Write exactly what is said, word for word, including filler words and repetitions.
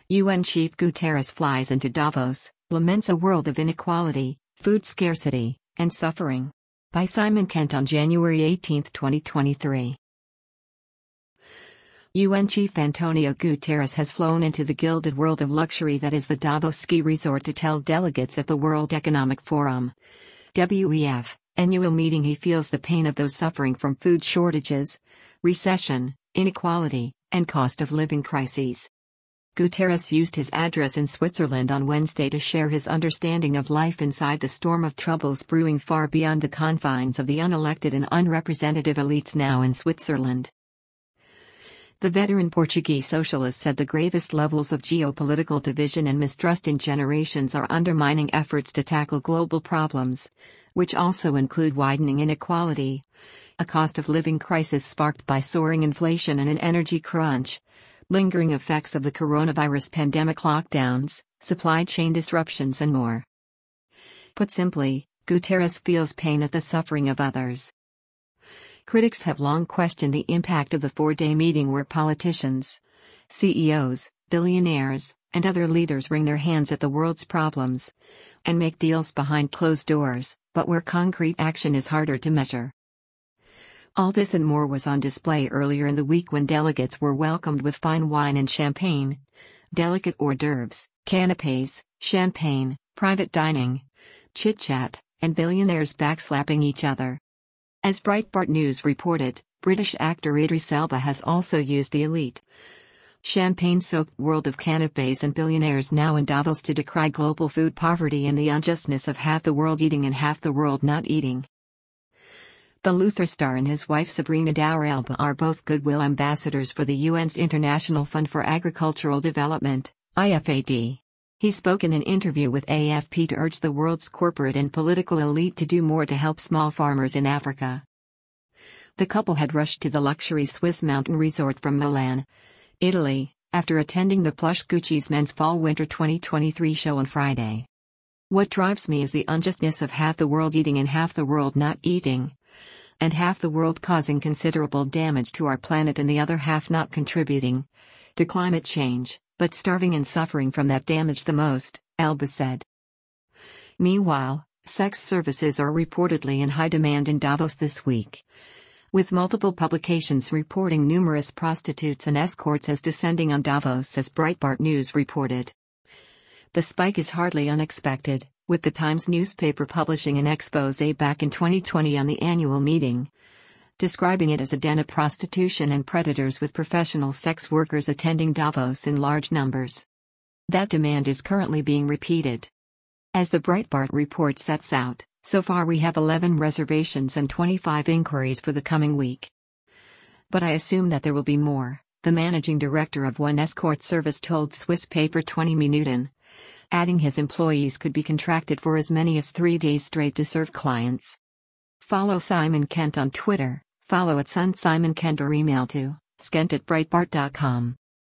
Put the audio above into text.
U N Chief Guterres flies into Davos, laments a world of inequality, food scarcity, and suffering. By Simon Kent on January eighteenth, twenty twenty-three. U N Chief Antonio Guterres has flown into the gilded world of luxury that is the Davos ski resort to tell delegates at the World Economic Forum (W E F) annual meeting he feels the pain of those suffering from food shortages, recession, inequality, and cost of living crises. Guterres used his address in Switzerland on Wednesday to share his understanding of life inside the storm of troubles brewing far beyond the confines of the unelected and unrepresentative elites now in Switzerland. The veteran Portuguese socialist said the gravest levels of geopolitical division and mistrust in generations are undermining efforts to tackle global problems, which also include widening inequality, a cost of living crisis sparked by soaring inflation and an energy crunch, lingering effects of the coronavirus pandemic, lockdowns, supply chain disruptions, and more. Put simply, Guterres feels pain at the suffering of others. Critics have long questioned the impact of the four-day meeting where politicians, C E Os, billionaires, and other leaders wring their hands at the world's problems and make deals behind closed doors, but where concrete action is harder to measure. All this and more was on display earlier in the week when delegates were welcomed with fine wine and champagne, delicate hors d'oeuvres, canapés, champagne, private dining, chit-chat, and billionaires backslapping each other. As Breitbart News reported, British actor Idris Elba has also used the elite, champagne-soaked world of canapés and billionaires now in Davos to decry global food poverty and the unjustness of half the world eating and half the world not eating. The Luther star and his wife Sabrina Dower Elba are both goodwill ambassadors for the U N's International Fund for Agricultural Development, I F A D. He spoke in an interview with A F P to urge the world's corporate and political elite to do more to help small farmers in Africa. The couple had rushed to the luxury Swiss mountain resort from Milan, Italy, after attending the plush Gucci's Men's Fall-Winter twenty twenty-three show on Friday. What drives me is the unjustness of half the world eating and half the world not eating, and half the world causing considerable damage to our planet and the other half not contributing to climate change, but starving and suffering from that damage the most, Elba said. Meanwhile, sex services are reportedly in high demand in Davos this week, with multiple publications reporting numerous prostitutes and escorts as descending on Davos, as Breitbart News reported. The spike is hardly unexpected, with the Times newspaper publishing an exposé back in twenty twenty on the annual meeting, describing it as a den of prostitution and predators with professional sex workers attending Davos in large numbers. That demand is currently being repeated. As the Breitbart report sets out, so far we have eleven reservations and twenty-five inquiries for the coming week. But I assume that there will be more, the managing director of one escort service told Swiss paper twenty Minuten, adding his employees could be contracted for as many as three days straight to serve clients. Follow Simon Kent on Twitter, follow at Sun Simon Kent or email to skent at breitbart dot com.